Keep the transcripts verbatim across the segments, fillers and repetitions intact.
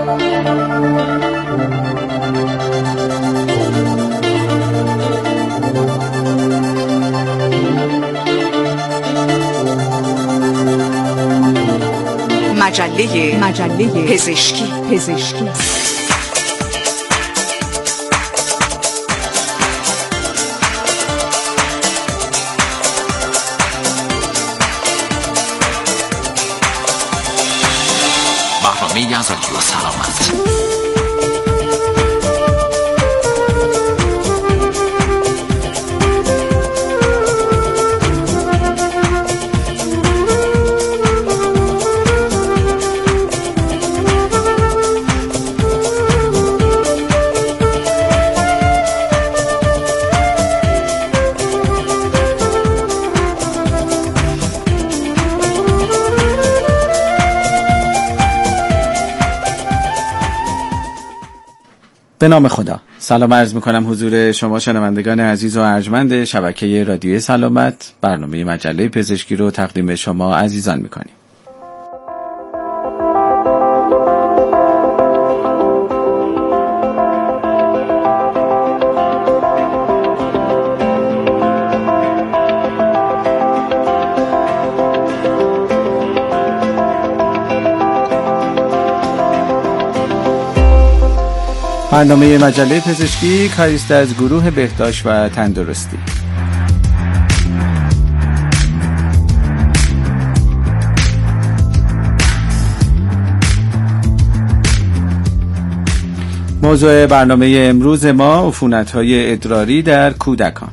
مجله مجله پزشکی پزشکی برنامه از رادیو سلامت. به نام خدا. سلام عرض میکنم حضور شما شنوندگان عزیز و ارجمند شبکه رادیوی سلامت. برنامه مجله پزشکی رو تقدیم شما عزیزان میکنیم. برنامه مجله پزشکی کاری است از گروه بهداشت و تندرستی. موضوع برنامه امروز ما عفونت‌های ادراری در کودکان.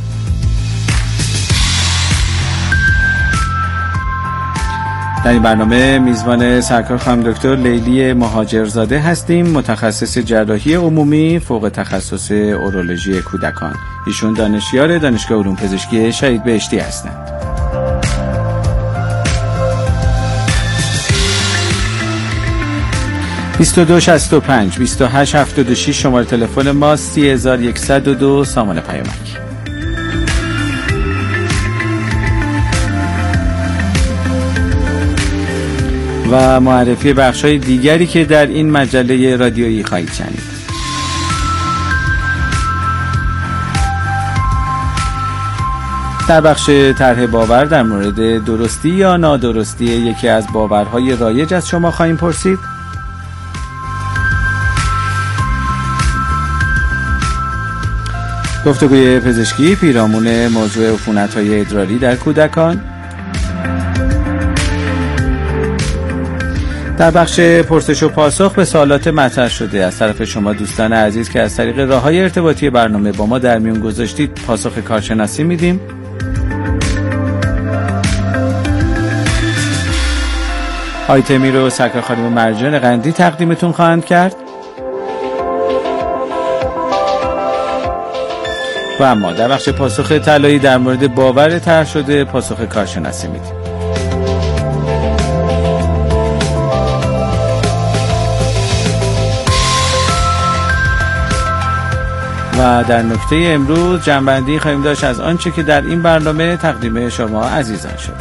در این برنامه میزبان سرکار خانم دکتر لیلی مهاجرزاده هستیم، متخصص جراحی عمومی فوق تخصص اورولوژی کودکان. ایشون دانشیار دانشگاه علوم پزشکی شهید بهشتی هستند. بیست و دو شصت و پنج بیست و هشت هفتاد و شش شماره تلفن ما، سی هزار و صد و دو سامان پیامک. و معرفی بخش‌های دیگری که در این مجله رادیویی خواهید شنید. در بخش طرح باور در مورد درستی یا نادرستی یکی از باورهای رایج از شما خواهیم پرسید. گفتگوی پزشکی پیرامون موضوع عفونت‌های ادراری در کودکان. در بخش پرسش و پاسخ به سوالات مطرح شده از طرف شما دوستان عزیز که از طریق راه‌های ارتباطی برنامه با ما در میون گذاشتید پاسخ کارشناسی میدیم. آیتمی رو سرکار خانم مرجان قندی تقدیمتون خواهند کرد. و اما در بخش پاسخ طلایی در مورد باور طرح شده پاسخ کارشناسی میدیم. و در نکته امروز جنبندی خواهیم داشت از آنچه که در این برنامه تقدیم شما عزیزان شد.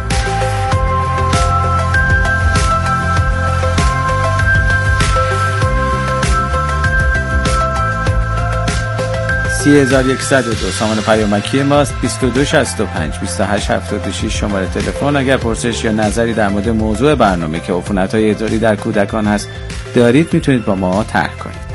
سی هزار و صد و دو سامان پیامکی ماست، بیست و دو شصت و پنج بیست و هشت هفتاد و شش شماره تلفن. اگر پرسش یا نظری در مورد موضوع برنامه که عفونت‌های ادراری در کودکان هست دارید میتونید با ما طرح کنید.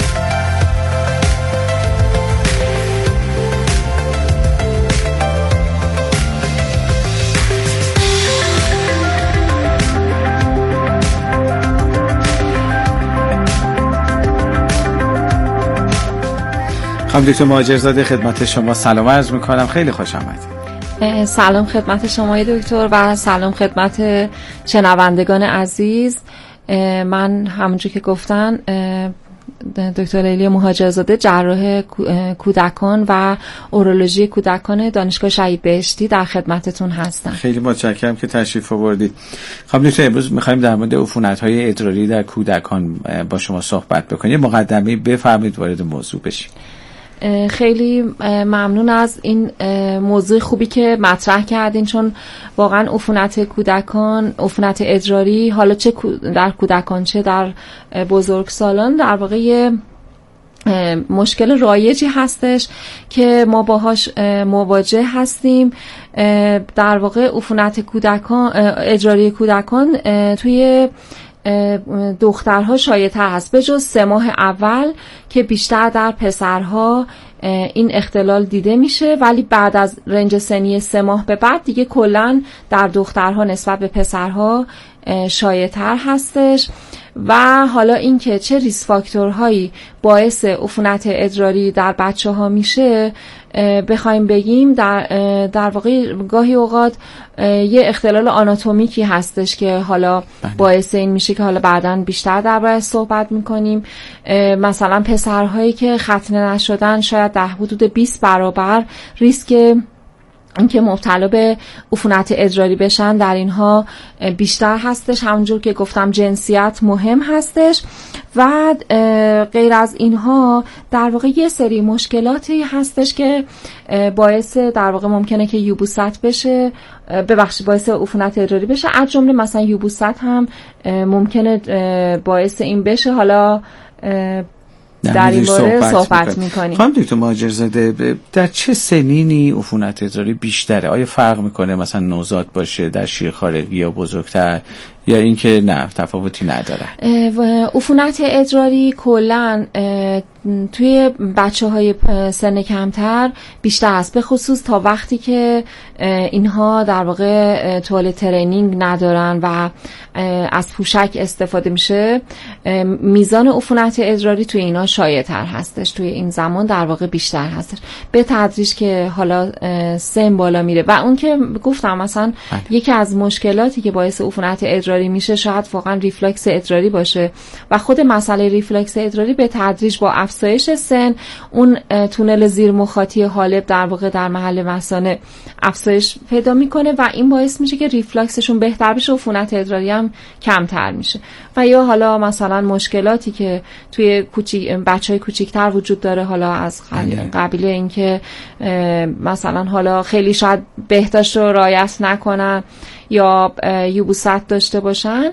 خانم دکتر مهاجرزاده خدمت شما سلام عرض میکنم، خیلی خوش آمدید. سلام خدمت شما دکتر و سلام خدمت شنوندگان عزیز. من همونجور که گفتن دکتر لیلی مهاجرزاده، جراح کودکان و اورولوژی کودکان دانشگاه شهید بهشتی در خدمتتون هستم. خیلی متشکرم که تشریف آوردید. خانم دکتر امروز می‌خوایم در مورد عفونت‌های ادراری در کودکان با شما صحبت بکنیم. مقدمه‌ای بفرمایید وارد موضوع بشیم. خیلی ممنون از این موضوع خوبی که مطرح کردین، چون واقعا عفونت کودکان، عفونت ادراری، حالا چه در کودکان چه در بزرگسالان، در واقع مشکل رایجی هستش که ما باهاش مواجه هستیم. در واقع عفونت کودکان، ادراری کودکان توی دخترها شایع‌تر هست، به جز سه ماه اول که بیشتر در پسرها این اختلال دیده میشه، ولی بعد از رنج سنی سه ماه به بعد دیگه کلاً در دخترها نسبت به پسرها شایع‌تر هستش. و حالا این که چه ریسک فاکتورهایی باعث عفونت ادراری در بچه ها میشه بخوایم بگیم، در, در واقع گاهی اوقات یه اختلال آناتومیکی هستش که حالا باعث این میشه که حالا بعداً بیشتر درباره‌اش صحبت میکنیم. مثلا پسرهایی که ختنه نشدن شاید در حدود بیست برابر ریسک اینکه مبتلا به عفونت ادراری بشن در اینها بیشتر هستش. همونجور که گفتم جنسیت مهم هستش و غیر از اینها در واقع یه سری مشکلاتی هستش که باعث در واقع ممکنه که یبوست بشه، ببخشید باعث عفونت ادراری بشه. از جمله مثلا یبوست هم ممکنه باعث این بشه. حالا در این باره صحبت میکنیم. خانم دکتر مهاجرزاده، در چه سنینی عفونت ادراری بیشتره؟ آیا فرق میکنه مثلا نوزاد باشه، در شیرخوارگی یا بزرگتر، یا اینکه نه تفاوتی نداره؟ عفونت ادراری کلا توی بچه های سن کمتر بیشتر است، به خصوص تا وقتی که اینها در واقع توالت ترینینگ ندارن و از پوشک استفاده میشه. میزان عفونت ادراری توی اینا شایع تر هستش، توی این زمان در واقع بیشتر هستش. به تدریج که حالا سن بالا میره و اون که گفتم مثلا یکی از مشکلاتی که باعث عفونت ادراری میشه شاید واقعا ریفلکس ادراری باشه و خود مسئله ریفلکس ادراری به تدریج با افزایش سن اون تونل زیر مخاطی حالب در واقع در محل مثانه افزایش پیدا میکنه و این باعث میشه که ریفلکسشون بهتر بشه، عفونت ادراری هم کمتر میشه. و یا حالا مثلا مشکلاتی که توی کوچیک بچهای کوچیک‌تر وجود داره، حالا از قبیل اینکه مثلا حالا خیلی شاید بهداشت رو رعایت نکنن یا یبوست داشته باشن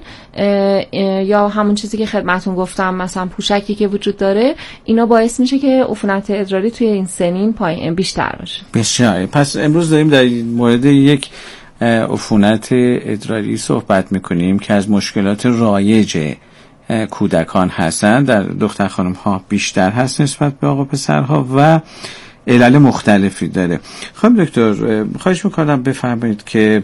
یا همون چیزی که خدمتون گفتم مثلا پوشکی که وجود داره، اینا باعث میشه که عفونت ادراری توی این سنین پایین بیشتر باشه. بسیار. پس امروز داریم در مورد یک عفونت ادراری صحبت میکنیم که از مشکلات رایج کودکان هستند، در دختر خانم ها بیشتر هست نسبت به آقا پسرها و علل مختلفی داره. خانم دکتر خواهش میکنم بفرمایید که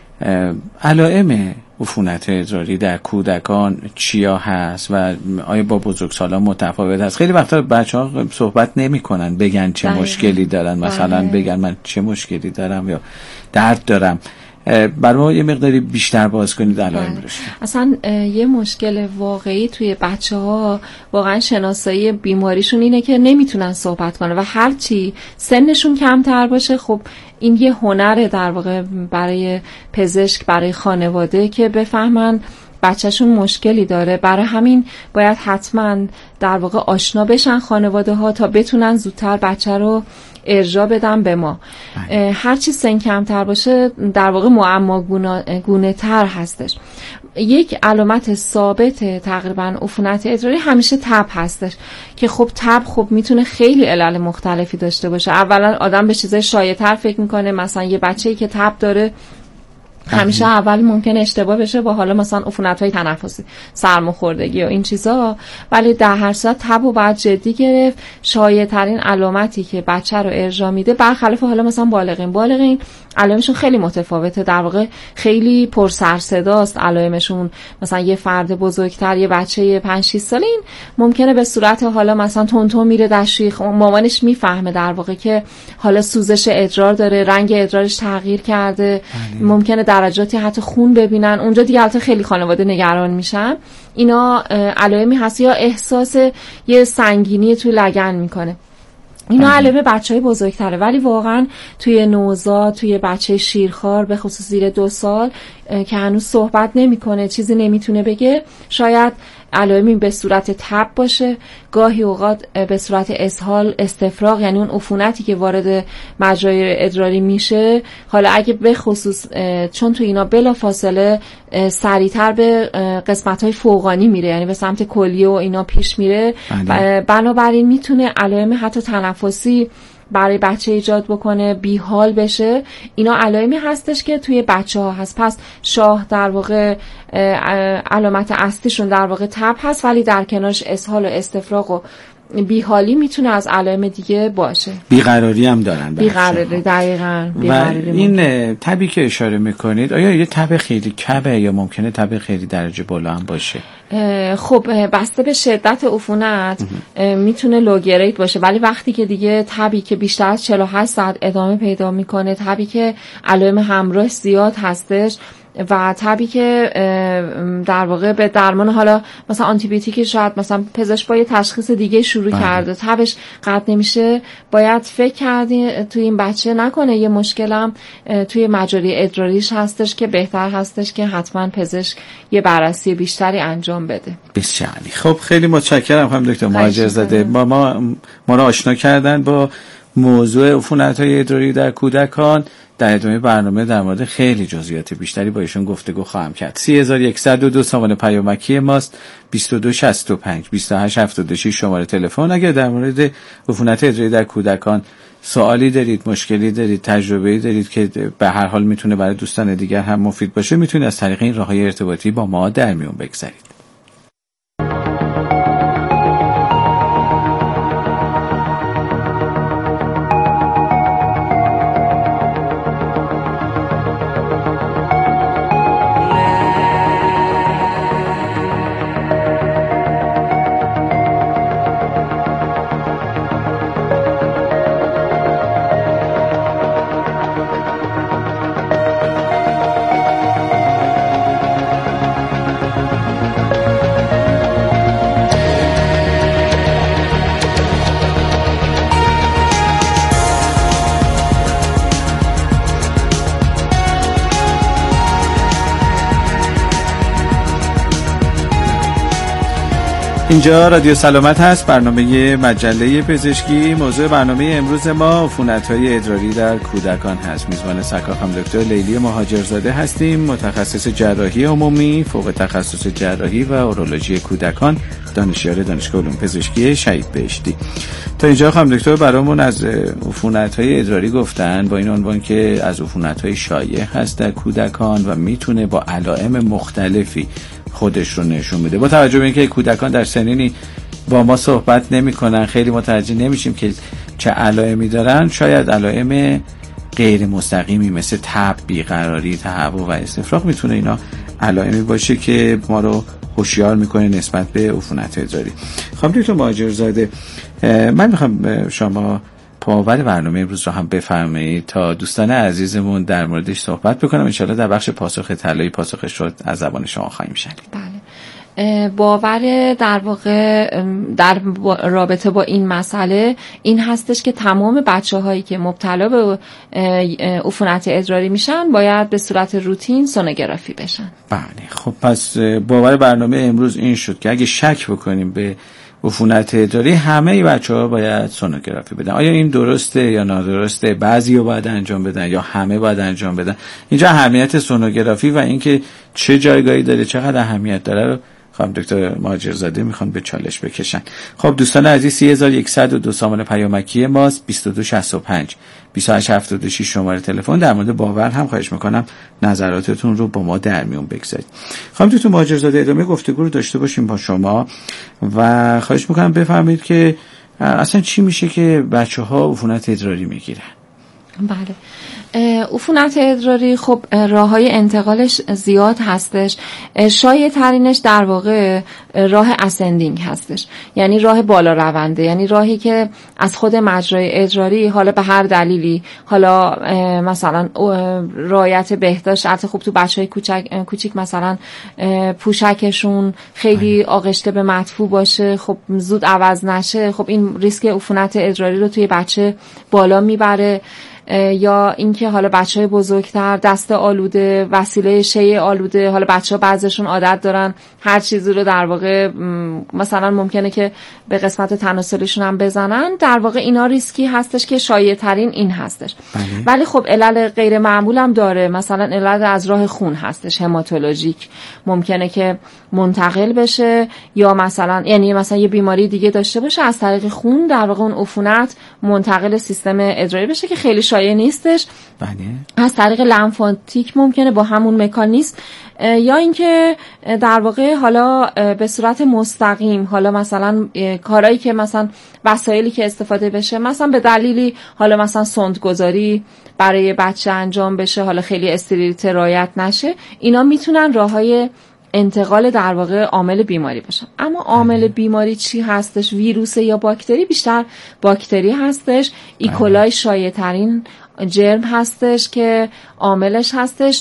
علائم عفونت ادراری در کودکان چیا هست و آیا با بزرگسالان متفاوت هست؟ خیلی وقتا بچه‌ها صحبت نمی‌کنن بگن چه دقیقا. مشکلی دارن، مثلا دقیقا. بگن من چه مشکلی دارم یا درد دارم. برای ما یه مقداری بیشتر باز کنید علائم رو. اصلا یه مشکل واقعی توی بچه‌ها واقعا شناسایی بیماریشون اینه که نمیتونن صحبت کنن و هرچی سنشون کمتر باشه خب این یه هنره در واقع برای پزشک، برای خانواده که بفهمن بچهشون مشکلی داره. برای همین باید حتما در واقع آشنا بشن خانواده ها تا بتونن زودتر بچه رو ارجاع بدن به ما. هرچی سن کمتر باشه در واقع معما گونه تر هستش. یک علامت ثابت تقریبا عفونت ادراری همیشه تب هستش که خب تب خب میتونه خیلی علل مختلفی داشته باشه. اولا آدم به چیزای شایع تر فکر میکنه، مثلا یه بچه‌ای که تب داره همیشه اول ممکنه اشتباه بشه با حالا مثلا عفونت‌های تنفسی، سرماخوردگی و این چیزا، ولی در هر صورت تب رو باید جدی گرفت. شایع ترین علامتی که بچه رو ارجاع میده برخلاف حالا مثلا بالغین بالغین علائمشون خیلی متفاوته، در واقع خیلی پر سر صداست علائمشون. مثلا یه فرد بزرگتر، یه بچه پنج شش ساله، این ممکنه به صورت حالا مثلا تون تون میره در شیخ، مامانش میفهمه در واقع که حالا سوزش ادرار داره، رنگ ادرارش تغییر کرده، ممکنه درجاتی حتی خون ببینن، اونجا دیگه البته خیلی خانواده نگران میشن. اینا علائمی هست. یا احساس یه سنگینی توی لگن میکنه، اینا علائم بچهای بزرگتره، ولی واقعا توی نوزاد، توی بچه شیرخوار به خصوص زیر دو سال که هنوز صحبت نمیکنه، چیزی نمیتونه بگه، شاید علائمی به صورت تب باشه، گاهی اوقات به صورت اسهال، استفراغ، یعنی اون عفونتی که وارد مجرای ادراری میشه. حالا اگه به خصوص چون تو اینا بلا فاصله سریعتر به قسمت‌های فوقانی میره، یعنی به سمت کلیه و اینا پیش میره، بنابراین میتونه علائم حتی تنفسی برای بچه ایجاد بکنه، بیحال بشه. اینا علائمی هستش که توی بچه ها هست. پس شاه در واقع علامت اصلیشون در واقع تب هست، ولی در کنارش اسهال و استفراغ و بیحالی میتونه از علائم دیگه باشه. بیقراری هم دارن. بیقراری دقیقاً. و این تبی که اشاره میکنید آیا یه تب خیلی کبه یا ممکنه تب خیلی درجه بالا هم باشه؟ خب بسته به شدت عفونت میتونه لو گرید باشه، ولی وقتی که دیگه تبی که بیشتر از چهل و هشت ساعت ادامه پیدا میکنه، تبی که علائم همراه زیاد هستش و تبی که در واقع به درمان حالا مثلا آنتی بیوتیک شاید مثلا پزشک با یه تشخیص دیگه شروع بله. کرده، تبش قطع نمیشه، باید فکر کردی توی این بچه نکنه یه مشکلم توی مجاری ادراریش هستش که بهتر هستش که حتما پزشک یه بررسی بیشتری انجام بده. بسیار عالی. خب خیلی متشکرم خانم دکتر مهاجرزاده. ما ما ما را آشنا کردن با موضوع عفونت‌های ادراری در کودکان. در ادامه برنامه در مورد خیلی جزئیات بیشتری با ایشون گفتگو خواهم کرد. سه هزار و صد و دو سامان پیامکی ماست، بیست و دو شصت و پنج بیست و هشت هفتاد و شش شماره تلفن. اگر در مورد عفونت ادراری در کودکان سوالی دارید، مشکلی دارید، تجربه‌ای دارید که به هر حال میتونه برای دوستان دیگر هم مفید باشه، میتونید از طریق این راه‌های ارتباطی با ما در میون بگذارید. اینجا رادیو سلامت هست، برنامه مجله پزشکی. موضوع برنامه امروز ما عفونت‌های ادراری در کودکان هست. میزبان سرکار خانم دکتر لیلی مهاجرزاده هستیم، متخصص جراحی عمومی، فوق تخصص جراحی و اورولوژی کودکان، دانشیار دانشگاه علوم پزشکی شهید بهشتی. تا اینجا خانم دکتر برامون از عفونت‌های ادراری گفتن با این عنوان که از عفونت‌های شایع هست در کودکان و میتونه با علائم مختلفی خودش رو نشون بده. با توجه به اینکه کودکان در سنینی با ما صحبت نمی‌کنن، خیلی متوجه نمیشیم که چه علائمی دارن. شاید علائم غیر مستقیمی مثل تب، بیقراری، تهوع و استفراغ میتونه اینا علائمی باشه که ما رو هوشیار میکنه نسبت به عفونت ادراری. خانم دکتر مهاجرزاده، من میخوام شما پاور برنامه امروز رو هم بفرمایید تا دوستان عزیزمون در موردش صحبت بکنم. انشالله در بخش پاسخ طلایی پاسخش رو از زبان شما خواهیم شنید. بله. باور در واقع در رابطه با این مسئله این هستش که تمام بچه هایی که مبتلا به عفونت ادراری میشن باید به صورت روتین سونوگرافی بشن. بله. خب پس باور برنامه امروز این شد که اگه شک بکنیم به عفونت ادراری همه بچه‌ها باید سونوگرافی بدن. آیا این درسته یا نادرسته؟ بعضی‌ها باید انجام بدن یا همه باید انجام بدن؟ اینجا اهمیت سونوگرافی و اینکه چه جایگاهی داره، چقدر اهمیت داره رو خانم دکتر مهاجرزاده میخوان به چالش بکشن. خب دوستان عزیز، سه هزار و صد و دو سامان پیامکی ماست، بیست و دو شصت و پنج بیست و هشت هفتاد و شش شماره تلفن. در مورد باور هم خواهش میکنم نظراتتون رو با ما در میون بگذارید. خانم دکتر مهاجرزاده ادامه گفتگو رو داشته باشیم با شما و خواهش میکنم بفرمایید که اصلا چی میشه که بچه‌ها عفونت ادراری میگیرن؟ بله. عفونت ادراری خب راه‌های انتقالش زیاد هستش. شایع ترینش در واقع راه اسندینگ هستش، یعنی راه بالا رونده، یعنی راهی که از خود مجرای ادراری حالا به هر دلیلی، حالا مثلا رعایت بهداشت، البته خب تو بچهای کوچک کوچیک مثلا پوشکشون خیلی آغشته به مدفوع باشه، خب زود عوض نشه، خب این ریسک عفونت ادراری رو توی بچه بالا میبره. یا اینکه اینکه حالا بچهای بزرگتر دست آلوده، وسیله شی آلوده، حالا بچه‌ها بعضیشون عادت دارن هر چیزی رو در واقع مثلا ممکنه که به قسمت تناسلیشون هم بزنن، در واقع اینا ریسکی هستش که شایع ترین این هستش. بله. ولی خب علل غیر معمول هم داره، مثلا علل از راه خون هستش، هماتولوژیک ممکنه که منتقل بشه، یا مثلا یعنی مثلا یه بیماری دیگه داشته باشه از طریق خون در واقع اون عفونت منتقل سیستم ادراری بشه که خیلی شایع نیستش. بله. از طریق لمفاتیک ممکنه با همون مکانیزم، یا اینکه در واقع حالا به صورت مستقیم، حالا مثلا کارهایی که مثلا وسایلی که استفاده بشه مثلا به دلیلی حالا مثلا سوندگذاری برای بچه انجام بشه، حالا خیلی استریلیته رعایت نشه، اینا میتونن راههای انتقال در واقع عامل بیماری باشن. اما عامل بیماری چی هستش؟ ویروس یا باکتری؟ بیشتر باکتری هستش. ایکولای شایع ترین جرم هستش که عاملش هستش،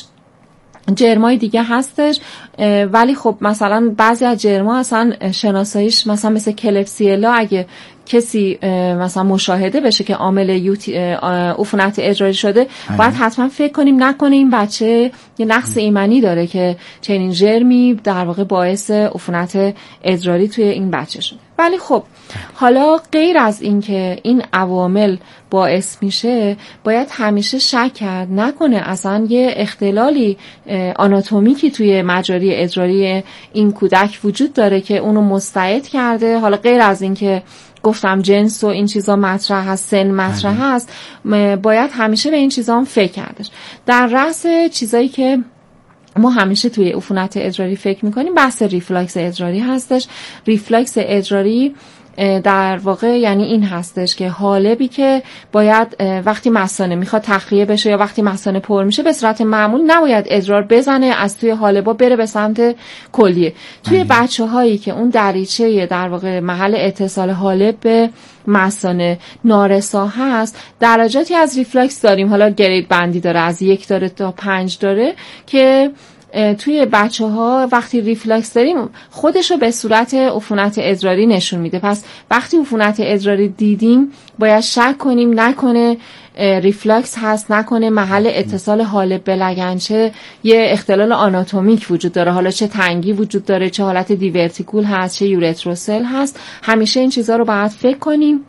جرمای دیگه هستش، ولی خب مثلا بعضی از جرما اصلا شناساییش مثلا مثل کلبسیلا اگه کسی مثلا مشاهده بشه که عامل عفونت ادراری شده، باید حتما فکر کنیم نکنه این بچه یه نقص ایمنی داره که چنین جرمی در واقع باعث عفونت ادراری توی این بچه شده. ولی خب حالا غیر از این که این عوامل باعث میشه، باید همیشه شک کرد نکنه اصلا یه اختلالی آناتومیکی توی مجاری ادراری این کودک وجود داره که اونو مستعد کرده. حالا غیر از این که گفتم جنس و این چیزا مطرح هست، سن مطرح هست، باید همیشه به این چیزا هم فکر کردش. در رأس چیزایی که ما همیشه توی عفونت ادراری فکر میکنیم بحث ریفلاکس ادراری هستش. ریفلاکس ادراری در واقع یعنی این هستش که حالبی که باید وقتی مثانه میخواد تخلیه بشه یا وقتی مثانه پر میشه به صورت معمول نباید ادرار بزنه از توی حالبا بره به سمت کلیه. توی بچه هایی که اون دریچه در واقع محل اتصال حالب به مثانه نارسا هست، درجاتی از ریفلاکس داریم، حالا گرید بندی داره، از یک داره تا پنج داره، که توی بچه ها وقتی ریفلاکس داریم خودشو به صورت عفونت ادراری نشون میده. پس وقتی عفونت ادراری دیدیم باید شک کنیم نکنه ریفلاکس هست، نکنه محل اتصال حالب به لگنچه یه اختلال آناتومیک وجود داره، حالا چه تنگی وجود داره، چه حالت دیورتیکول هست، چه یورتروسل هست. همیشه این چیزها رو باید فکر کنیم.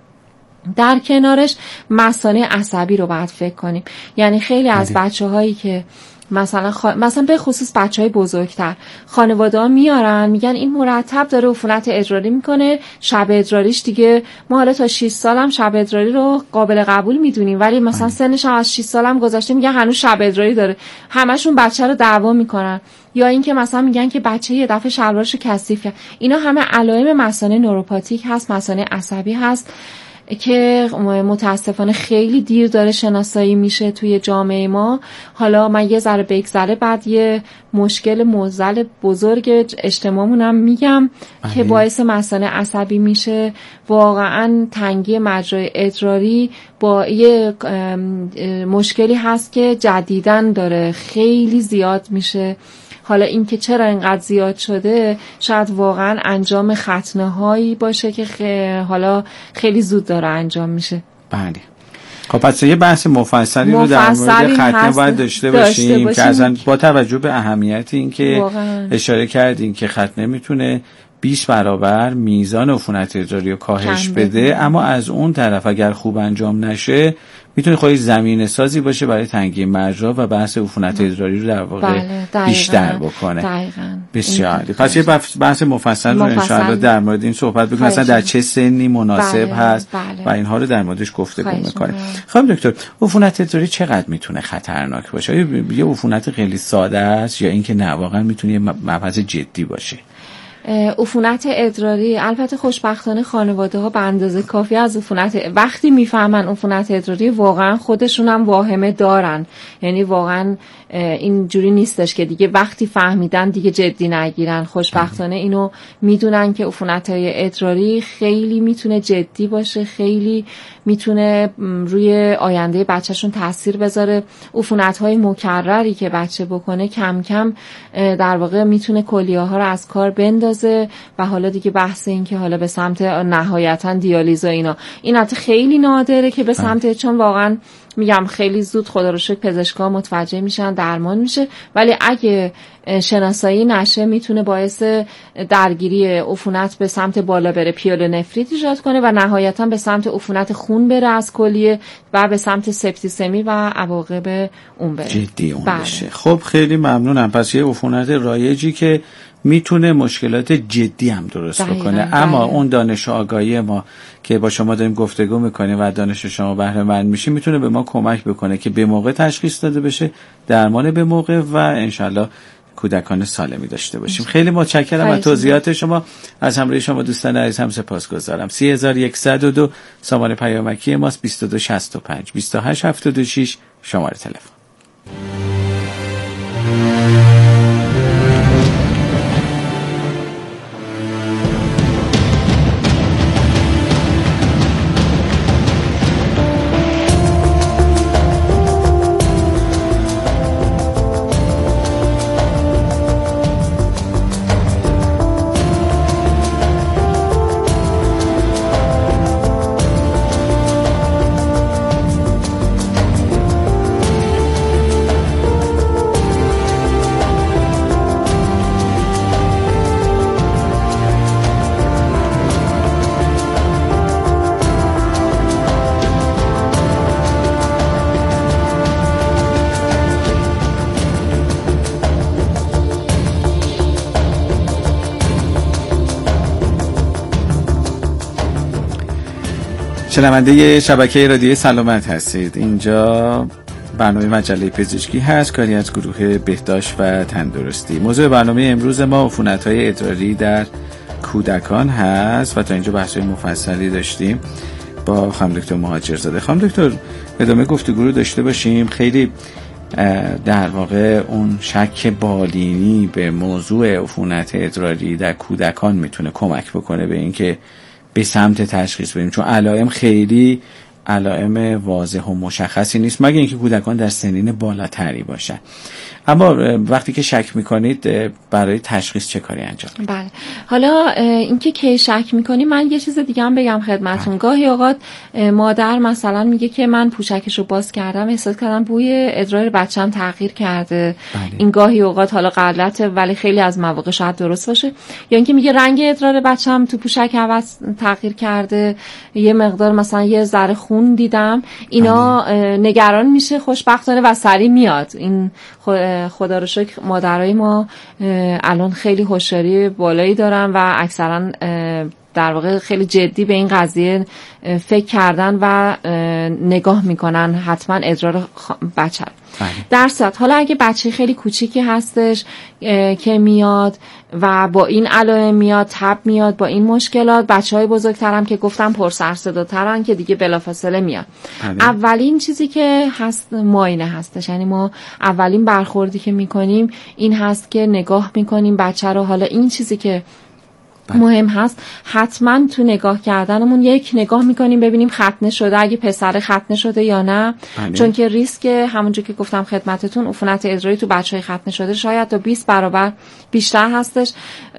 در کنارش مثانه عصبی رو باید فکر کنیم. یعنی خیلی از بچه هایی که مثلا خ... مثلا به خصوص بچهای بزرگتر خانواده ها میارن میگن این مرتب داره عفونت ادراری میکنه، شب ادراریش دیگه ما حالا تا شش سالم شب ادراری رو قابل قبول میدونیم، ولی مثلا سنش هم از شش سالم گذشته میگن هنوز شب ادراری داره. همشون بچه رو دعوا میکنن. یا اینکه مثلا میگن که بچه یه دفعه شلوارشو کثیف کرد. اینا همه علائم مثانه نوروپاتیک هست، مثانه عصبی هست که متاسفانه خیلی دیر داره شناسایی میشه توی جامعه ما. حالا من یه ذره بگذره بعد یه مشکل معضل بزرگ اجتماعمون هم میگم آه. که باعث مثانه عصبی میشه. واقعا تنگی مجرای ادراری با یه مشکلی هست که جدیداً داره خیلی زیاد میشه. حالا این که چرا اینقدر زیاد شده شاید واقعا انجام ختنه هایی باشه که خی... حالا خیلی زود داره انجام میشه. بله. خب پس یه بحث مفصلی رو در مورد ختنه باید داشته باشیم, داشته باشیم که اصلا با توجه به اهمیت این که واقعا اشاره کردین که ختنه میتونه بیست برابر میزان عفونت ادراری رو کاهش بده، اما از اون طرف اگر خوب انجام نشه میتونه خودی زمینه سازی باشه برای تنگی مجرا و بحث عفونت ادراری رو در واقع بله، بیشتر بکنه. دقیقاً. بسیار عالی. پس یه بحث مفصل رو ان شاء الله در مورد این صحبت بکنیم، مثلا در چه سنی مناسب بله، هست بله. و اینها رو در موردش گفتگو می‌کنیم. خانم دکتر، عفونت ادراری چقدر میتونه خطرناک باشه؟ یه عفونت خیلی ساده است یا اینکه نه واقعا میتونه یه مبحث جدی باشه؟ عفونت ادراری البته خوشبختانه خانواده ها به اندازه کافی از عفونت وقتی میفهمن عفونت ادراری واقعا خودشون هم واهمه دارن، یعنی واقعا اینجوری نیستش که دیگه وقتی فهمیدن دیگه جدی نگیرن. خوشبختانه اینو میدونن که عفونت های ادراری خیلی میتونه جدی باشه، خیلی میتونه روی آینده بچهشون تاثیر بذاره. عفونت های مکرری که بچه بکنه کم کم در واقع میتونه کلیه ها رو از کار بندازه میسازه و حالا دیگه بحث این که حالا به سمت نهایتا دیالیز و اینا این حتی خیلی نادره که به سمت، چون واقعا میگم خیلی زود خدا رو شکر پزشکا متوجه میشن درمان میشه، ولی اگه شناسایی نشه میتونه باعث درگیری عفونت به سمت بالا بره، پیلونفریت ایجاد کنه و نهایتا به سمت عفونت خون بره از کلیه و به سمت سپتیسمی و عواقب اون بره، جدی اون بله. بشه. خب خیلی ممنونم. پس یه عفونت رایجی که میتونه مشکلات جدی هم درست دقیقا بکنه، دقیقا. اما اون دانش آگاهی ما که با شما داریم گفتگو میکنیم و دانش شما بهره مند میشیم میتونه به ما کمک بکنه که به موقع تشخیص داده بشه، درمان به موقع و انشالله کودکان سالمی داشته باشیم. خیلی متشکرم از توضیحات شما. از همراهی شما دوستان عزیز هم سپاسگزارم. سه هزار و صد و دو سامانه پیامکی ماست، بیست و دو شصت و پنج بیست و هشت هفتاد و شش شماره تلفن. شنونده شبکه رادیو سلامت هستید. اینجا برنامه مجله پزشکی هست، کاری از گروه بهداشت و تندرستی. موضوع برنامه امروز ما عفونت‌های ادراری در کودکان هست و تا اینجا بحث‌های مفصلی داشتیم با خانم دکتر مهاجرزاده. خانم دکتر ادامه گفتگو رو داشته باشیم. خیلی در واقع اون شک بالینی به موضوع عفونت ادراری در کودکان میتونه کمک بکنه به اینکه به سمت تشخیص بریم، چون علائم خیلی علائم واضح و مشخصی نیست مگه اینکه کودکان در سنین بالاتری باشن. اما وقتی که شک میکنید برای تشخیص چه کاری انجام میدید؟ بله، حالا اینکه کی شک میکنی، من یه چیز دیگه هم بگم خدمتتون. گاهی اوقات مادر مثلا میگه که من پوشکشو باز کردم احساس کردم بوی ادرار بچه‌م تغییر کرده. بله. این گاهی اوقات حالا غلطه ولی خیلی از مواقع شاید درست باشه. یا اینکه میگه رنگ ادرار بچه‌م تو پوشک عوض تغییر کرده، یه مقدار مثلا یه ذره خون دیدم. اینا بله. نگران میشه خوشبختانه و سریع میاد. این خدا رو شکر مادرای ما الان خیلی هوشیاری بالایی دارن و اکثرا در واقع خیلی جدی به این قضیه فکر کردن و نگاه میکنن حتما ادرار بچه. در صورت حالا اگه بچه خیلی کوچیکی هستش که میاد و با این علائم میاد، تب میاد با این مشکلات، بچهای بزرگترم که گفتم پر سر صدا ترن که دیگه بلافاصله میاد. اولین چیزی که هست معاینه هستش، یعنی ما اولین برخوردی که میکنیم این هست که نگاه میکنیم بچه رو. حالا این چیزی که مهم هست حتما تو نگاه کردنمون یک نگاه میکنیم ببینیم ختنه شده، اگه پسر ختنه شده یا نه. بله. چون که ریسک همونجور که گفتم خدمتتون عفونت ادراری تو بچهای ختنه شده شاید تا بیست برابر بیشتر هستش.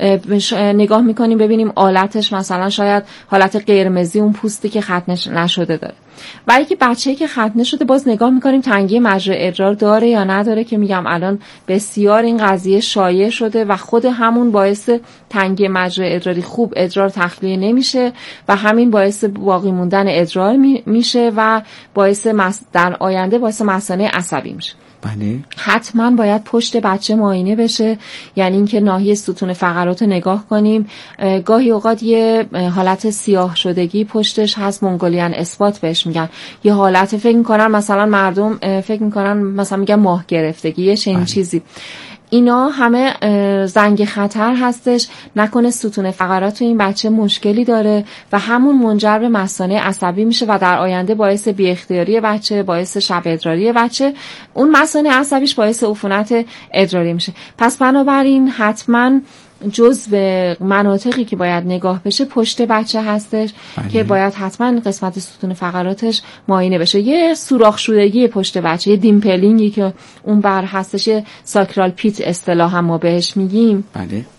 نگاه میکنیم ببینیم آلتش مثلا شاید حالت قرمزی اون پوستی که ختنه نشده داره. و اگه بچه‌ای که ختنه شده باز نگاه میکنیم تنگی مجرا ادرار داره یا نداره، که میگم الان بسیار این قضیه شایع شده و خود همون باعث تنگی مجرا ادراری، خوب ادرار تخلیه نمیشه و همین باعث باقی موندن ادرار میشه و باعث مس... در آینده باعث مثانه عصبی میشه. بله. حتما باید پشت بچه معاینه بشه، یعنی اینکه ناحیه ستون فقرات رو نگاه کنیم. گاهی اوقات یه حالت سیاه شدگی پشتش هست، مونگولیان اثبات بهش میگن. یه حالت فکر میکنن مثلا مردم فکر میکنن مثلا میگن ماه گرفتگی، یه چنین چیزی. اینا همه زنگ خطر هستش، نکنه ستون فقرات تو این بچه مشکلی داره و همون منجر به مثانه عصبی میشه و در آینده باعث بی اختیاری بچه، باعث شب ادراری بچه، اون مثانه عصبیش باعث عفونت ادراری میشه. پس بنابراین حتما جزء مناطقی که باید نگاه بشه پشت بچه هستش. بله. که باید حتما قسمت ستون فقراتش معاینه بشه. یه سوراخ شدگی پشت بچه، یه دیمپلینگی که اون بر هستش، یه ساکرال پیت اصطلاحا ما بهش میگیم. بله.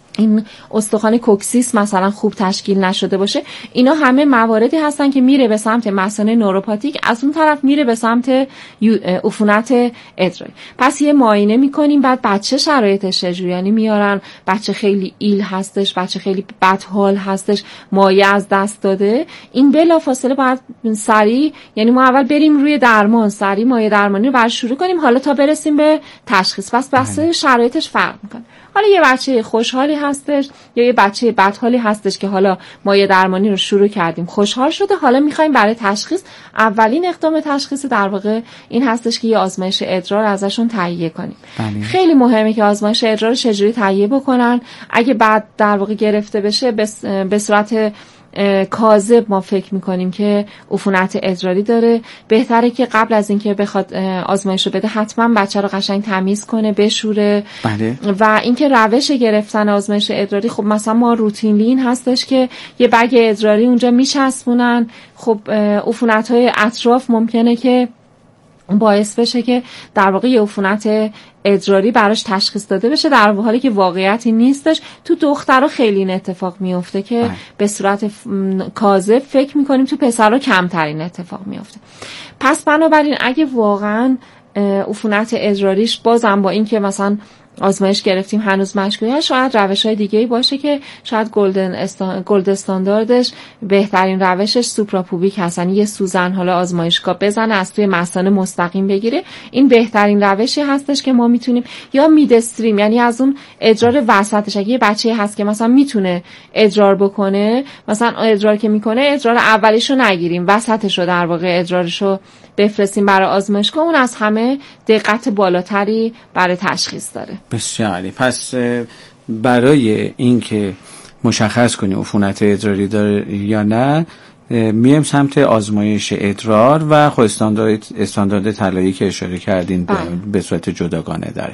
این استخوان کوکسیس مثلا خوب تشکیل نشده باشه. اینا همه مواردی هستن که میره به سمت مثانه نوروپاتیک، از اون طرف میره به سمت عفونت ادراری. پس یه معاینه میکنیم، بعد بچه شرایطش چجوریه، یعنی میارن بچه خیلی ایل هستش، بچه خیلی بد حال هستش، مایه از دست داده، این بلافاصله باید سریع، یعنی ما اول بریم روی درمان، سریع مایه درمانی رو برش شروع کنیم، حالا تا برسیم به تشخیص. پس بسته شرایطش فرق میکنه. حالا یه بچه خوشحالی هستش یا یه بچه بدحالی هستش که حالا مایه درمانی رو شروع کردیم، خوشحال شده، حالا میخوایم برای تشخیص اولین اقدام تشخیصی در واقع این هستش که یه آزمایش ادرار ازشون تهیه کنیم. بله. خیلی مهمه که آزمایش ادرار رو چجوری تهیه بکنن. اگه بعد در واقع گرفته بشه به صورت کاذب ما فکر میکنیم که عفونت ادراری داره، بهتره که قبل از اینکه بخواد آزمایش رو بده حتما بچه رو قشنگ تمیز کنه، بشوره. بله. و اینکه روش گرفتن آزمایش ادراری، خب مثلا ما روتینلی این هستش که یه بگ ادراری اونجا میچسبونن، خب عفونت‌های اطراف ممکنه که باعث بشه که در واقع یه عفونت ادراری براش تشخیص داده بشه، در حالی که واقعیتی نیستش. تو دخترها خیلی این اتفاق میفته که آه. به صورت کاذب فکر میکنیم، تو پسرها کمترین اتفاق میفته. پس بنابراین اگه واقعا عفونت ادراریش بازم با این که مثلا آزمایش گرفتیم هنوز مشکوکه، شاید روش‌های دیگه‌ای باشه که شاید گلدن استان... گلد استانداردش بهترین روشش سوپراپوبیک هستن، یه سوزن حالا آزمایشگاه بزنه از توی مثانه مستقیم بگیره، این بهترین روشی هستش که ما میتونیم. یا مید استریم، یعنی از اون ادرار وسطش، اگه یه بچه‌ای هست که مثلا میتونه ادرار بکنه، مثلا ادرار که میکنه ادرار اولیشو نگیریم، وسطشو در واقع ادرارشو بفرستیم برای آزمایشگاه، اون از همه دقت بالاتری برای تشخیص داره. بسیاری. پس برای اینکه مشخص کنی عفونت ادراری داره یا نه، میم سمت آزمایش ادرار و خود استاندارد استاندارد طلایی که اشاره کردین به صورت جداگانه داره.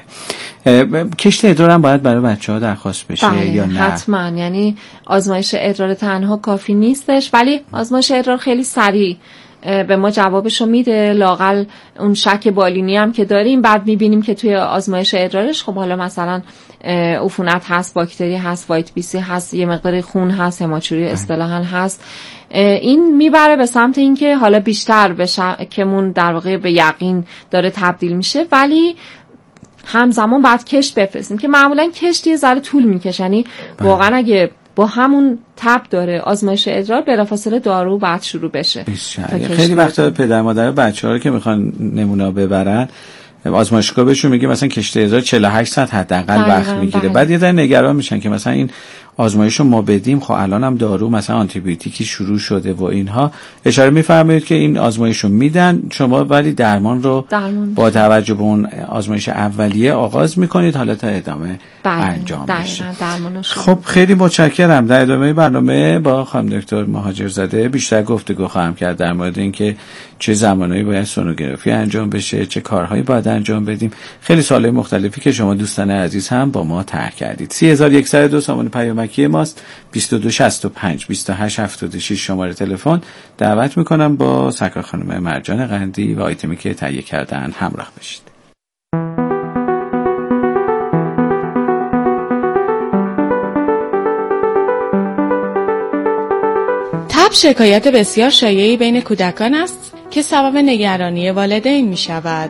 کشت ادرار هم باید برای بچه‌ها درخواست بشه بله، یا نه؟ حتما. یعنی آزمایش ادرار تنها کافی نیستش، ولی آزمایش ادرار خیلی سریع به ما جوابشو میده. لااقل اون شک بالینی هم که داریم، بعد میبینیم که توی آزمایش ادرارش خب حالا مثلا عفونت هست، باکتری هست، وایت بی سی هست، یه مقدار خون هست، هماچوری اصطلاحاً هست. این میبره به سمت اینکه حالا بیشتر به شکمون در واقع به یقین داره تبدیل میشه، ولی همزمان بعد کشت بفرستیم که معمولا کشت یه ذره طول میکشه. یعنی واقعا اگه با همون تب داره آزمایش ادرار، بلافاصله دارو بعد شروع بشه. خیلی وقتا پدر مادر بچه‌ها رو که میخوان نمونه ببرن آزمایشگاه بهشون میگه مثلا کشت ادرار چهل و هشت ساعت حداقل وقت میگیره، بعد یه ذره نگران میشن که مثلا این آزمایشو ما بدیم، خب الان هم دارو مثلا آنتی بیوتیکی شروع شده و اینها. اشاره میفرمایید که این آزمایشو میدن شما، ولی درمان رو درمان. با توجه به اون آزمایش اولیه آغاز میکنید حالا تا ادامه بله. انجام بشه. خب خیلی متشکرم. در ادامه برنامه با خانم دکتر مهاجرزاده بیشتر گفتگو خواهم کرد در مورد اینکه چه زمانهایی باید سونوگرافی انجام بشه، چه کارهایی باید انجام بدیم. خیلی سوالای مختلفی که شما دوستان عزیز هم با ما طرح کردید. سه هزار و صد و دو سامان پیامکی ماست، بیست و دو شصت و پنج بیست و هشت هفتاد و شش شماره تلفن. دعوت میکنم با سرکار خانم مرجان قندی و آیتمی که تهیه کردن همراه بشید. تب شکایت بسیار شایعی بین کودکان است که سبب نگرانی والدین می شود.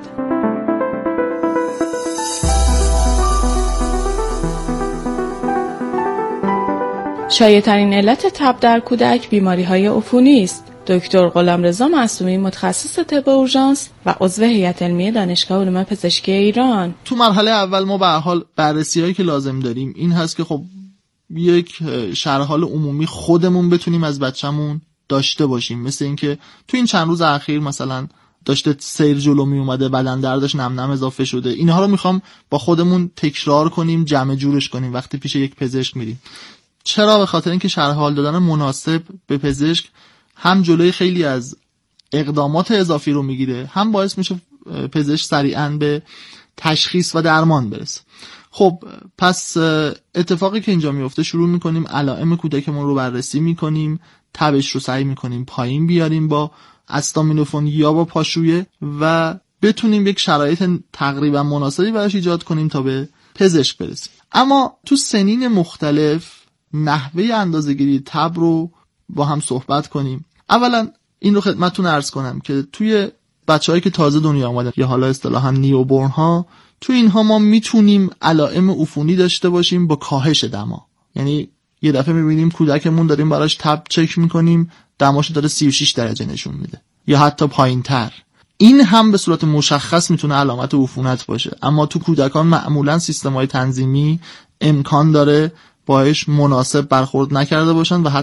شایع‌ترین علت تب در کودک بیماری‌های عفونی است. دکتر غلامرضا معصومی، متخصص طب اورژانس و عضو هیئت علمی دانشگاه علوم پزشکی ایران. تو مرحله اول ما به هر حال بررسی‌هایی که لازم داریم این هست که خب یک شرح حال عمومی خودمون بتونیم از بچه‌مون داشته باشیم، مثل اینکه تو این چند روز اخیر مثلا داشته سیر جلو می اومده، بدن دردش نم نم اضافه شده، اینها رو میخوام با خودمون تکرار کنیم، جمع جورش کنیم وقتی پیش یک پزشک میریم. چرا؟ به خاطر اینکه شرح حال دادن مناسب به پزشک هم جلوی خیلی از اقدامات اضافی رو میگیره، هم باعث میشه پزشک سریعاً به تشخیص و درمان برسه. خب پس اتفاقی که اینجا میفته، شروع میکنیم علائم کودکمون رو بررسی میکنیم، تبش رو سعی میکنیم پایین بیاریم با استامینوفون یا با پاشویه و بتونیم یک شرایط تقریبا مناسبی براش ایجاد کنیم تا به پزشک برسیم. اما تو سنین مختلف نحوه اندازه‌گیری تب رو با هم صحبت کنیم. اولا این رو خدمتتون عرض کنم که توی بچه‌هایی که تازه دنیا آمدن یا حالا اصطلاحاً نیوبورن ها، تو اینها ما میتونیم علائم عفونی داشته باشیم با کاهش دما. یعنی یه دفعه میبینیم کودکمون داریم براش تب چک میکنیم، دماش داره سی و شش درجه نشون میده یا حتی پایین‌تر. این هم به صورت مشخص میتونه علامت عفونت باشه، اما تو کودکان معمولا سیستم‌های تنظیمی امکان داره باهاش مناسب برخورد نکرده باشن و